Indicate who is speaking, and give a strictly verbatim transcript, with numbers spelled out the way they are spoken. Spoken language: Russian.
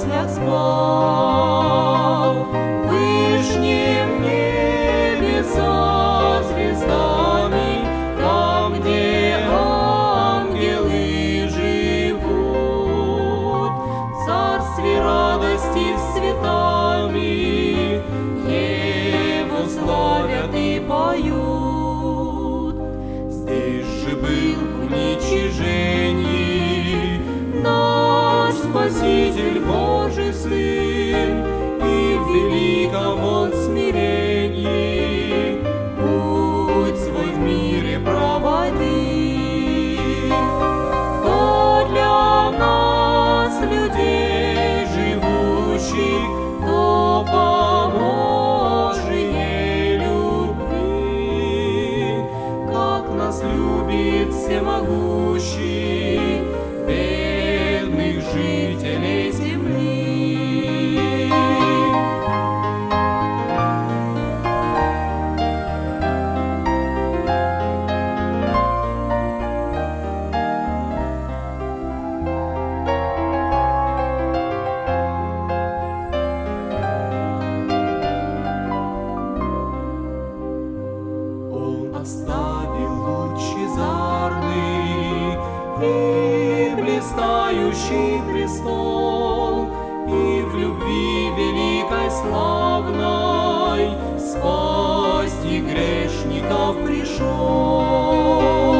Speaker 1: яслях спал. В вышнем небе со звездами, там, где ангелы живут, в царстве радости с цветами Его славят и поют. Здесь же был в уничижении наш Спаситель Божий Сын, и в великом Он смирении путь свой в мире проводил. То для нас, людей живущих, то по Божией любви, как нас любит всемогущий, бедных жителей земли. Он оставил лучезарный и блистающий престол, и в любви великой славной спасти грешников пришел.